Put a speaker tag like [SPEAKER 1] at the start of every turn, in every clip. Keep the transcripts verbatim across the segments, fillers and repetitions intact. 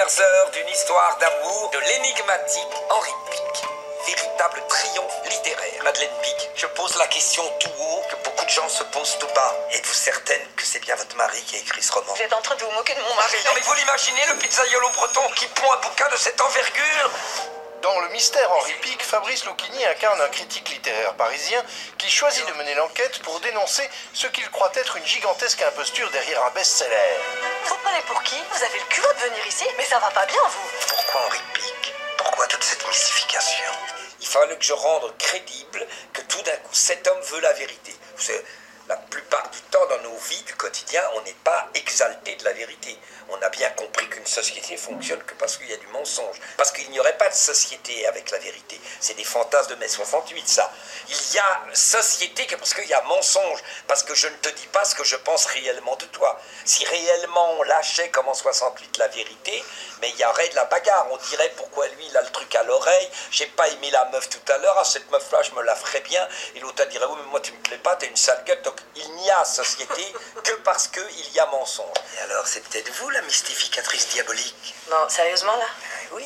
[SPEAKER 1] premières heures d'une histoire d'amour de l'énigmatique Henri Pic. Véritable triomphe littéraire. Madeleine Pic, je pose la question tout haut que beaucoup de gens se posent tout bas. Êtes-vous certaine que c'est bien votre mari qui a écrit ce roman?
[SPEAKER 2] Vous êtes en train de vous moquer de mon mari.
[SPEAKER 1] Non mais vous l'imaginez, le pizzaiolo breton qui pond un bouquin de cette envergure?
[SPEAKER 3] Dans Le Mystère Henri Pic, Fabrice Lucchini incarne un critique littéraire parisien qui choisit de mener l'enquête pour dénoncer ce qu'il croit être une gigantesque imposture derrière un best-seller.
[SPEAKER 2] Vous prenez pour qui? Vous avez le culot de venir ici? Mais ça va pas bien, vous.
[SPEAKER 1] Pourquoi Henri Pic? Pourquoi toute cette mystification? Il fallait que je rende crédible que tout d'un coup cet homme veut la vérité. Vous savez, la plupart du temps dans nos vies du quotidien, on n'est pas exalté de la vérité. On a bien compris qu'une société fonctionne que parce qu'il y a du mensonge. Parce qu'il n'y aurait pas de société avec la vérité. C'est des fantasmes de mai soixante-huit, ça. Il y a société que parce qu'il y a mensonge. Parce que je ne te dis pas ce que je pense réellement de toi. Si réellement on lâchait comme en soixante-huit la vérité, mais il y aurait de la bagarre. On dirait pourquoi lui il a le truc à l'oreille. J'ai pas aimé la meuf tout à l'heure. Ah, cette meuf-là, je me la ferais bien. Et l'autre dirait oui, mais moi tu me plais pas, t'es une sale gueule. Donc il n'y a société que parce qu'il y a mensonge. Et alors c'est peut-être vous la mystificatrice diabolique?
[SPEAKER 2] Non, sérieusement, là?
[SPEAKER 1] Oui.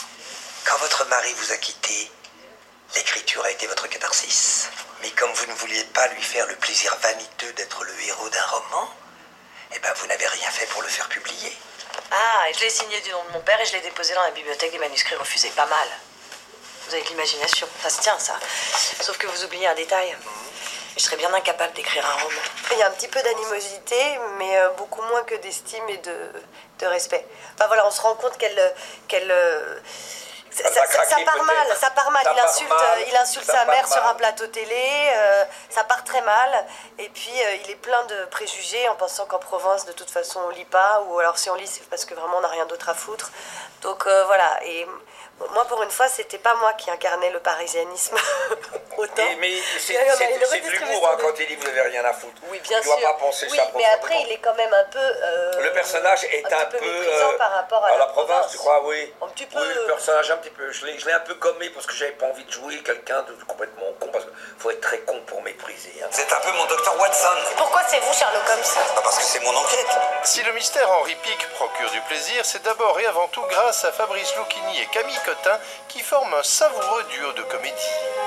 [SPEAKER 1] Quand votre mari vous a quitté, l'écriture a été votre catharsis. Mais comme vous ne vouliez pas lui faire le plaisir vaniteux d'être le héros d'un roman, eh ben vous n'avez rien fait pour le faire publier.
[SPEAKER 2] Ah, et je l'ai signé du nom de mon père et je l'ai déposé dans la bibliothèque des manuscrits refusés. Pas mal. Vous avez de l'imagination. Ça se tient, ça. Sauf que vous oubliez un détail. Je serais bien incapable d'écrire un roman.
[SPEAKER 4] Il y a un petit peu d'animosité, mais euh, beaucoup moins que d'estime et de, de respect. Enfin voilà, on se rend compte qu'elle... qu'elle euh, ça, ça, ça, ça part mal, ça part mal.
[SPEAKER 1] Ça
[SPEAKER 4] il,
[SPEAKER 1] part
[SPEAKER 4] insulte,
[SPEAKER 1] mal,
[SPEAKER 4] euh, il insulte
[SPEAKER 1] ça
[SPEAKER 4] sa
[SPEAKER 1] part
[SPEAKER 4] mère
[SPEAKER 1] mal.
[SPEAKER 4] sur un plateau télé, euh, ça part très mal. Et puis euh, il est plein de préjugés en pensant qu'en province, de toute façon, on lit pas. Ou alors si on lit, c'est parce que vraiment on n'a rien d'autre à foutre. Donc euh, voilà, et moi pour une fois, c'était pas moi qui incarnais le parisianisme autant.
[SPEAKER 1] Et, mais c'est
[SPEAKER 4] Il y en a
[SPEAKER 1] c'est-
[SPEAKER 4] une
[SPEAKER 1] c'est de
[SPEAKER 4] redistribution
[SPEAKER 1] l'humour hein,
[SPEAKER 4] de-
[SPEAKER 1] quand il dit vous n'avez rien à foutre.
[SPEAKER 4] Oui, bien
[SPEAKER 1] il doit
[SPEAKER 4] sûr.
[SPEAKER 1] pas penser
[SPEAKER 4] Oui,
[SPEAKER 1] ça
[SPEAKER 4] mais
[SPEAKER 1] profondément.
[SPEAKER 4] après, il est quand même un peu... euh,
[SPEAKER 1] Le personnage est un,
[SPEAKER 4] un petit peu
[SPEAKER 1] peu
[SPEAKER 4] méprisant
[SPEAKER 1] euh,
[SPEAKER 4] par rapport à la
[SPEAKER 1] la province,
[SPEAKER 4] province.
[SPEAKER 1] tu crois, oui.
[SPEAKER 4] Un petit peu.
[SPEAKER 1] Oui, le personnage un petit peu. Je l'ai je l'ai un peu gommé parce que j'avais pas envie de jouer quelqu'un de complètement con parce qu'il faut être très con pour mépriser. Hein. Vous êtes un peu mon docteur Watson.
[SPEAKER 4] Pourquoi c'est vous, Sherlock Holmes?
[SPEAKER 1] Pas parce que c'est mon enquête.
[SPEAKER 3] Si Le Mystère Henri Pic procure du plaisir, c'est d'abord et avant tout grâce à Fabrice Lucchini et Camille Cotin qui forment un savoureux duo de comédie.